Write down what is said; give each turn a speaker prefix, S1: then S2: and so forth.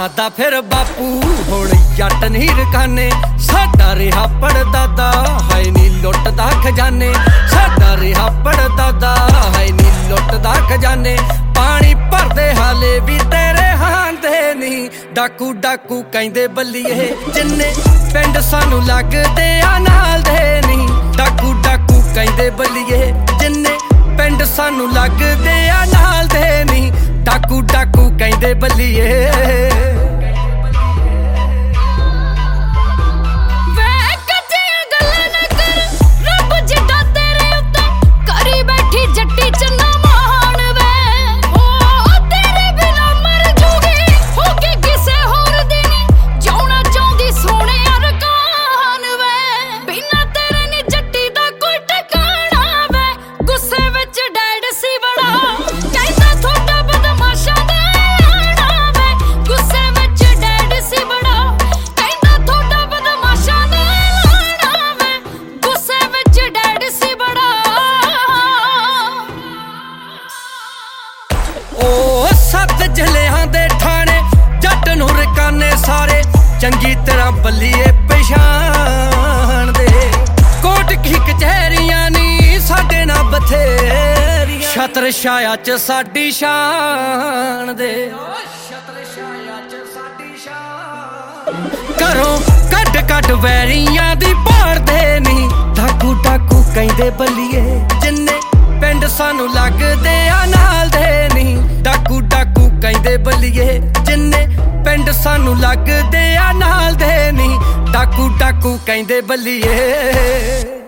S1: ਦਾਦਾ ਫਿਰ ਬਾਪੂ ਹੁਣ ਜੱਟ ਨਹੀਂ ਰਕਾਨੇ ਸਾਡਾ ਰਿਹਾ ਪੜਦਾਦਾ ਹੈ ਨੀ ਲੁੱਟਦਾ ਖਜ਼ਾਨੇ ਸਾਡਾ ਰਿਹਾ ਪੜਦਾਦਾ ਹੈ ਨੀ ਲੁੱਟਦਾ ਖਜ਼ਾਨੇ ਪਾਣੀ ਭਰਦੇ ਹਾਲੇ ਵੀ ਤੇਰੇ ਹਾਂਦੇ ਨਹੀਂ ਡਾਕੂ ਡਾਕੂ ਕਹਿੰਦੇ ਬੱਲੀਏ ਜਿੰਨੇ ਪਿੰਡ ਸਾਨੂੰ ਲੱਗਦੇ ਆ ਨਾਲ ਦੇ ਨਹੀਂ ਡਾਕੂ ਡਾਕੂ ਕਹਿੰਦੇ ਬੱਲੀਏ ਜਿੰਨੇ ਪਿੰਡ ਸਾਨੂੰ ਲੱਗਦੇ ਆ ਨਾਲ ਦੇ ਨਹੀਂ ਡਾਕੂ ਡਾਕੂ ਕਹਿੰਦੇ ਬੱਲੀਏ ਜਲਿਆਂ ਦੇ ਠਾਣੇ ਜੱਟ ਨੂੰ ਰਕਾਨੇ ਸਾਰੇ ਚੰਗੀ ਤਰ੍ਹਾਂ ਬੱਲੀਏ ਪਛਾਣਦੇ ਕੋਟ ਕੀ ਕਚਹਿਰੀਆਂ ਨੀ ਸਾਡੇ ਨਾਲ ਬਥੇਰੀਆਂ ਛਤਰ ਛਾਇਆ ਚ ਸਾਡੀ ਸ਼ਾਨ ਦੇ ਛਤਰ ਛਾਇਆ ਚ ਸਾਡੀ ਸ਼ਾਨ ਘਰੋਂ ਕੱਢ ਕੱਢ ਵੈਰੀਆਂ ਦੀ ਭਾੜਦੇ ਨੀ ਡਾਕੂ ਡਾਕੂ ਕਹਿੰਦੇ ਬੱਲੀਏ ਜਿੰਨੇ ਪਿੰਡ ਸਾਨੂੰ ਲੱਗਦੇ ਆ ਨਾਲ ਦੇ ਨੀ ਡਾਕੂ ਡਾਕੂ ਕਹਿੰਦੇ ਬੱਲੀਏ ਜਿੰਨੇ ਪਿੰਡ ਸਾਨੂੰ ਲੱਗਦੇ ਆ ਨਾਲ ਦੇ ਨੀ ਡਾਕੂ ਡਾਕੂ ਕਹਿੰਦੇ ਬੱਲੀਏ